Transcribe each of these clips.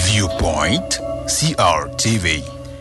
Viewpoint CRTV.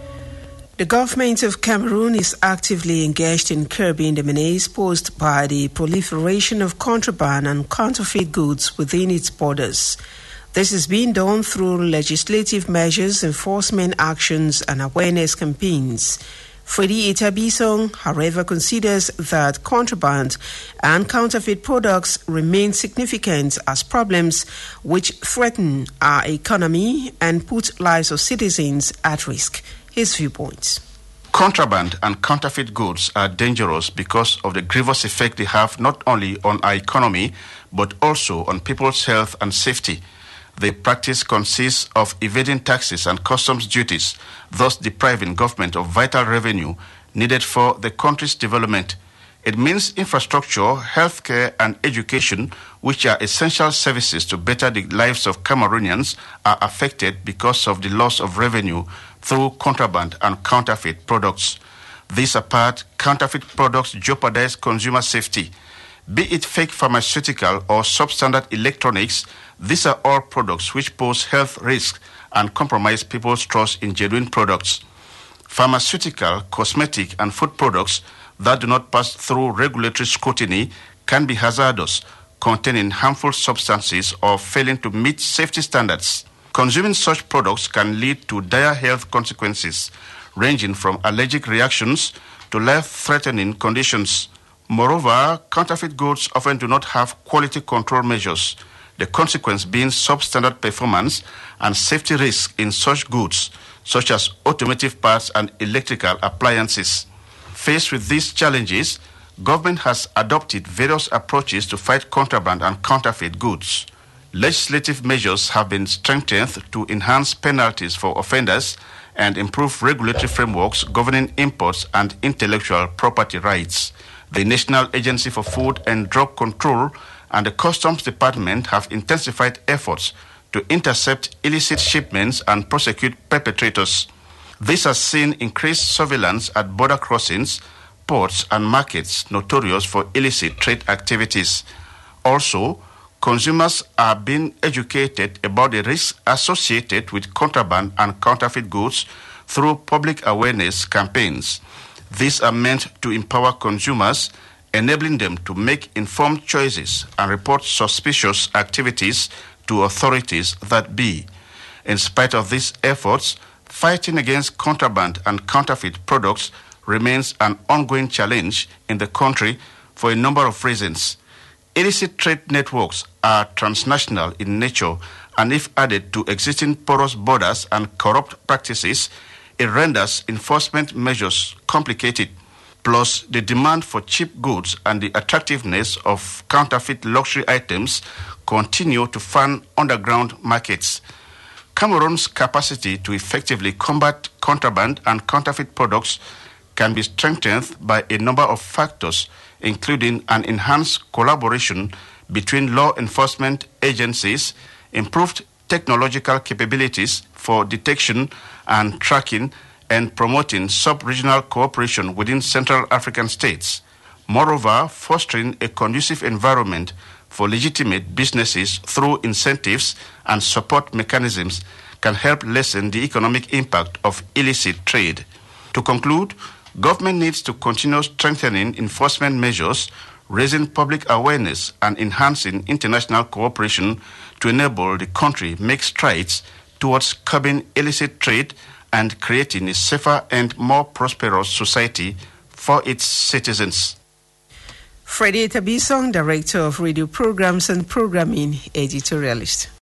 The government of Cameroon is actively engaged in curbing the menace posed by the proliferation of contraband and counterfeit goods within its borders. This is being done through legislative measures, enforcement actions, and awareness campaigns. Freddie Etabisong, however, considers that contraband and counterfeit products remain significant as problems which threaten our economy and put lives of citizens at risk. His viewpoints. Contraband and counterfeit goods are dangerous because of the grievous effect they have not only on our economy but also on people's health and safety. The practice consists of evading taxes and customs duties, thus depriving government of vital revenue needed for the country's development. It means infrastructure, healthcare, and education, which are essential services to better the lives of Cameroonians, are affected because of the loss of revenue through contraband and counterfeit products. This apart, counterfeit products jeopardize consumer safety. Be it fake pharmaceutical or substandard electronics, these are all products which pose health risks and compromise people's trust in genuine products. Pharmaceutical, cosmetic, and food products that do not pass through regulatory scrutiny can be hazardous, containing harmful substances or failing to meet safety standards. Consuming such products can lead to dire health consequences, ranging from allergic reactions to life-threatening conditions. Moreover, counterfeit goods often do not have quality control measures, the consequence being substandard performance and safety risks in such goods, such as automotive parts and electrical appliances. Faced with these challenges, government has adopted various approaches to fight contraband and counterfeit goods. Legislative measures have been strengthened to enhance penalties for offenders and improve regulatory frameworks governing imports and intellectual property rights. The National Agency for Food and Drug Control and the Customs Department have intensified efforts to intercept illicit shipments and prosecute perpetrators. This has seen increased surveillance at border crossings, ports, and markets notorious for illicit trade activities. Also, consumers are being educated about the risks associated with contraband and counterfeit goods through public awareness campaigns. These are meant to empower consumers, enabling them to make informed choices and report suspicious activities to authorities that be. In spite of these efforts, fighting against contraband and counterfeit products remains an ongoing challenge in the country for a number of reasons. Illicit trade networks are transnational in nature, and if added to existing porous borders and corrupt practices, it renders enforcement measures complicated. Plus, the demand for cheap goods and the attractiveness of counterfeit luxury items continue to fan underground markets. Cameroon's capacity to effectively combat contraband and counterfeit products can be strengthened by a number of factors, including an enhanced collaboration between law enforcement agencies, improved technological capabilities for detection and tracking, and promoting sub-regional cooperation within Central African states. Moreover, fostering a conducive environment for legitimate businesses through incentives and support mechanisms can help lessen the economic impact of illicit trade. To conclude, government needs to continue strengthening enforcement measures, raising public awareness, and enhancing international cooperation to enable the country make strides towards curbing illicit trade and creating a safer and more prosperous society for its citizens. Freddie Etabisong, Director of Radio Programs and Programming, editorialist.